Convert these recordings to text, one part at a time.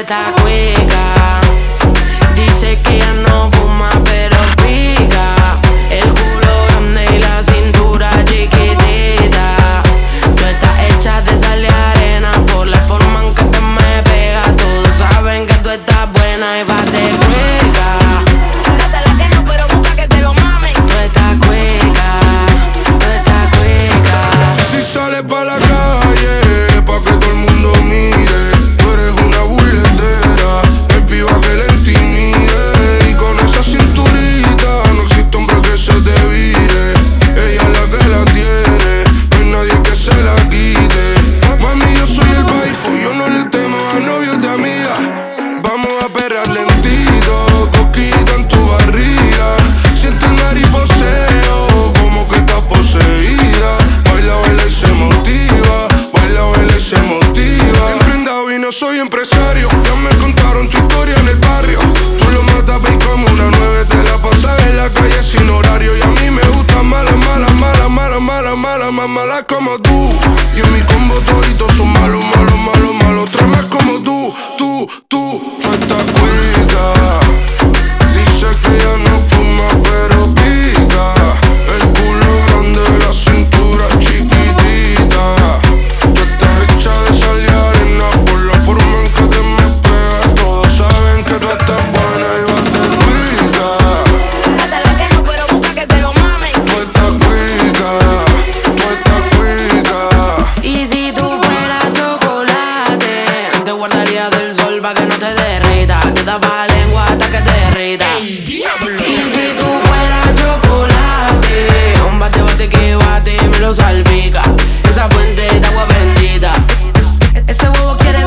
está cuica. Dice que ya no fuma pero pica. El culo grande y la cintura chiquitita. Tú estás hecha de sal y arena por la forma en que te me pega. Todos saben que tú estás buena y vas de cuica. Se la que no, pero busca que se lo mamen. Tú estás cuica, tú estás cuica. Si sales pa' la calle, pa' que todo el mundo mire, tú eres una bulletera, el piba que le intimide. Y con esa cinturita no existe hombre que se te vire. Ella es la que la tiene, no hay nadie que se la quite. Mami, yo soy el baifo, yo no le temo a novios de amiga. Vamos a perrar lentito, coquita en tu barriga. Siente el mariposeo, como que estás poseída. Baila, baila y se motiva, baila, baila y se motiva. Emprendado y no soy empresario, ya me contaron tu historia en el barrio. Tú lo matas, veis como una 9, te la pasas en la calle sin horario. Y a mí me gustan malas, malas, malas, malas, malas, malas, más malas como tú. Y en mi combo toditos son malos, malos, malos, malos. Tres más como tú, tú estás cuica. Dice que ya no fuma pero pica. El culo grande, la cintura chiquitita. Tú estás hecha de sal y arena por la forma en que te me pegas. Todos saben que tú estás buena y vas de cuica. Se la que no, pero busca que se lo mamen. Tú estás cuica, tú estás cuica. Y si tú fueras chocolate, te guardaría del sol pa' que no te derrita. Te daba lengua hasta que te derrita. Y si tú fueras chocolate, un bate, bate que bate me lo salpica. Esa fuente de agua bendita. Este huevo quiere.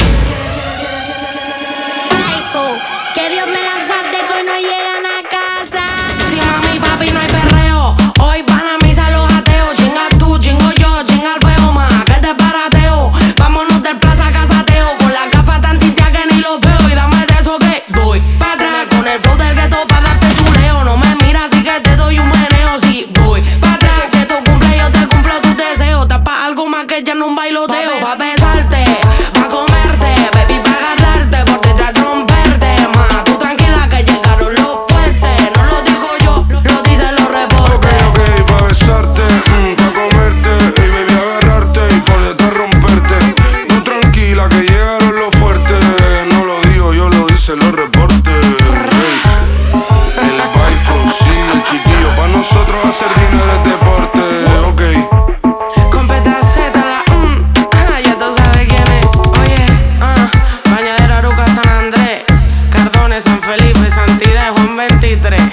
Que Dios me las guarde que hoy no llegan a casa. Si mami, papi, no hay perreo. Hoy van a misa los ateos. Chinga tú, chingo yo, chinga el feo más. Que te parateo. Vámonos del plaza casateo. Con la gafa tan tintia que ni lo veo. Y dame de eso que voy pa' atrás. Con el flow del gueto pa' darte tu leo. No me miras así que te doy un meneo. Si voy pa' atrás, si tu cumple yo te cumplo tus deseos. Tapa algo más que ya no un bailoteo. Pa' besarte, pa' comerte, baby, pa' agarrarte. Por detrás romperte, ma. Tú tranquila que llegaron los fuertes. No lo digo yo, lo dicen los reportes. Ok, pa' besarte, pa' comerte, y baby agarrarte y por detrás romperte. Tú tranquila que llegaron los fuertes. No lo digo yo, lo dicen los reportes. Hey. El baifo, sí, el chiquillo, pa' nosotros hacer dinero es deporte. Ok. Con petaceta la ya tú sabes quién es. Oye, Bañadera, Aruca, San Andrés, Cardones, San Felipe, Santidad, Juan 23.